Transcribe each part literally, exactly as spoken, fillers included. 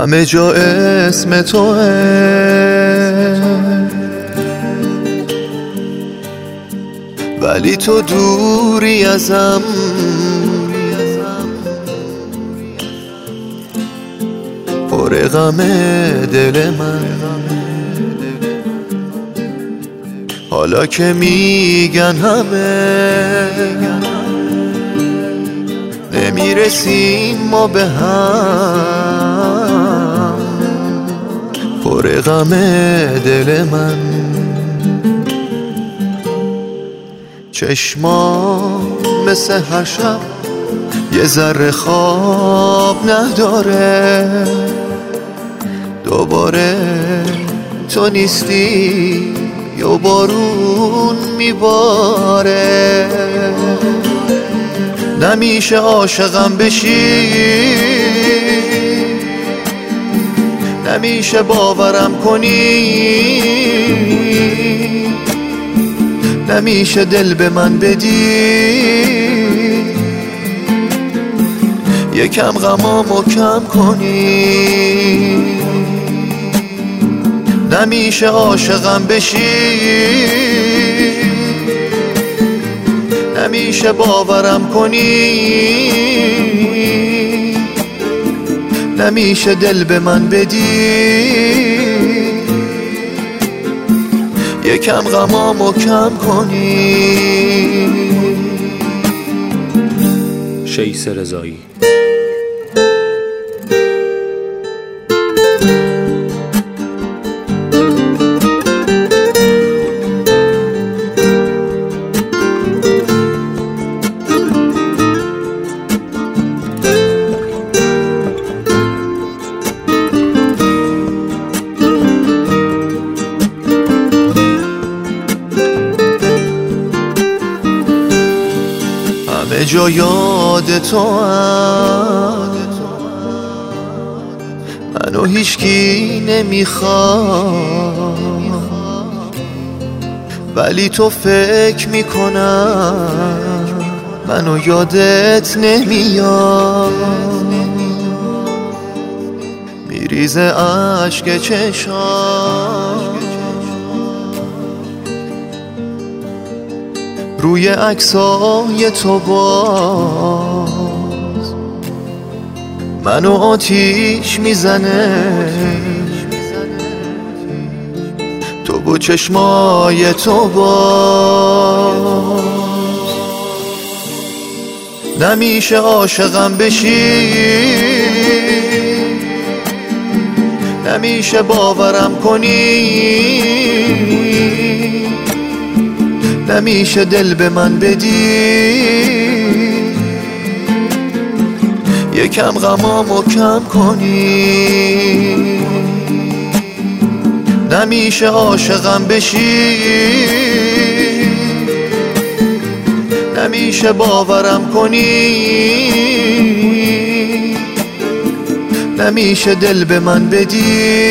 همه جا اسم توه، ولی تو دوری ازم. پر غم دل من حالا که میگن همه نمیرسیم ما به هم. پر غم دل من چشما مثل هر شب یه ذره خواب نداره. دوباره تو نیستی یا بارون میباره. نمیشه عاشقم بشی، نمیشه باورم کنی، نمیشه دل به من بدی، یکم غمامو کم کنی. نمیشه عاشقم بشی، نمیشه باورم کنی، نمیشه دل به من بدی، یکم غمامو کم کنی. شیس رضایی. همه جا یاد تو هم، منو هیچکی نمیخواد، ولی تو فکر میکنم منو یادت نمیاد. میریزه عشق چشام روی عکسای تو، باز منو آتیش میزنه تو با چشمای تو. باز نمیشه عاشقم بشی، نمیشه باورم کنی، نمیشه دل به من بدی، یکم غمامو کم کنی. نمیشه عاشقم بشی، نمیشه باورم کنی، نمیشه دل به من بدی،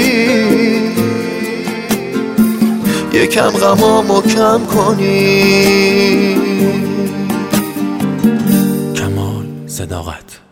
یکم غمامو کم کنی. کمال صداقت.